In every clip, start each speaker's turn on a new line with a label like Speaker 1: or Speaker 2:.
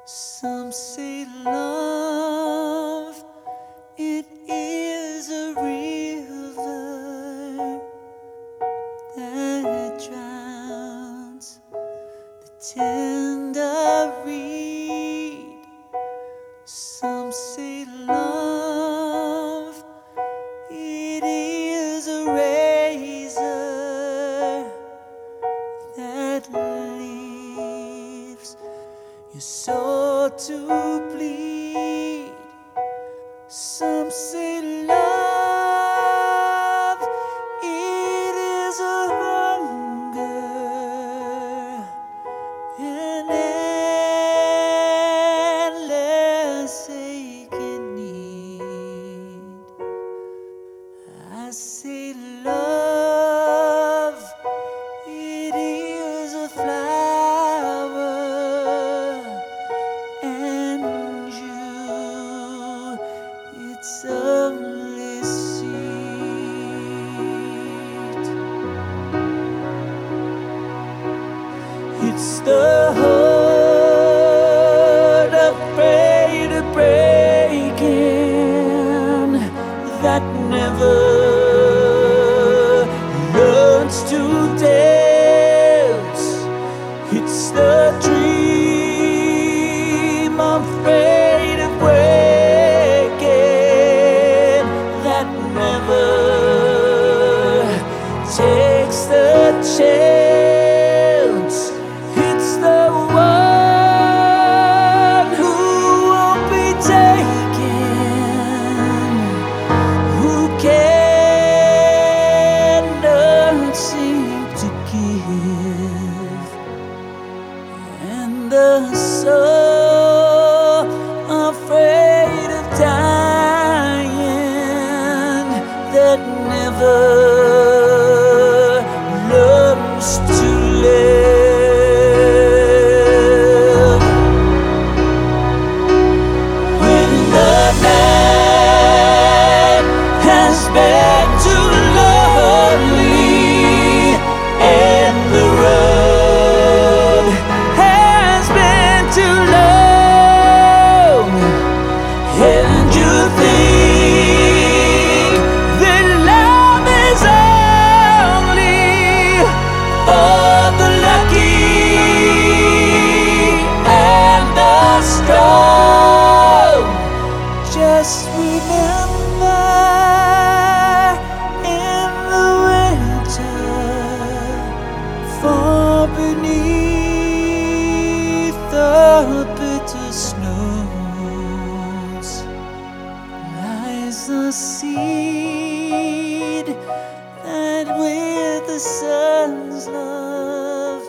Speaker 1: Some say love, it is a river that drowns the tender reed. Some say love, it is a razor that leaves your soul to bleed. Some say love, it is a hunger, an endless aching need. I say love, it is a flower, and you, it's only seed. It's the heart afraid of breaking that never learns to dance. It's the dream afraid of waking that never takes the chance. It's the one who won't be taken, who cannot seem to give, and the soul afraid of dying that never learns to live. When the night has been too lonely and the road has been too long, and you think that love is only for the lucky and the strong, just remember, in the winter, far beneath the bitter snows, lies a seed that with the sun's love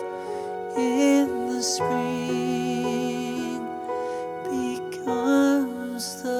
Speaker 1: in the spring becomes the